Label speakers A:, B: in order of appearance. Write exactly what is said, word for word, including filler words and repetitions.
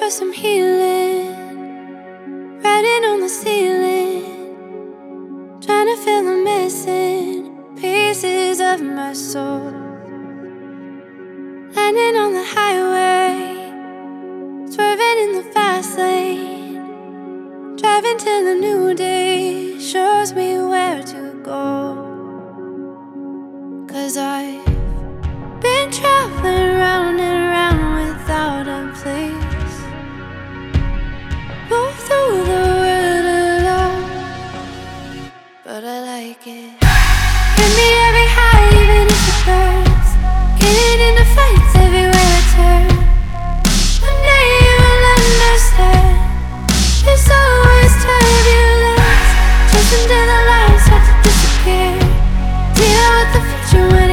A: for some healing, writing on the ceiling, trying to fill the missing pieces of my soul. Landing on the highway, swerving in the fast lane, driving till the new day shows me where to go. 'Cause I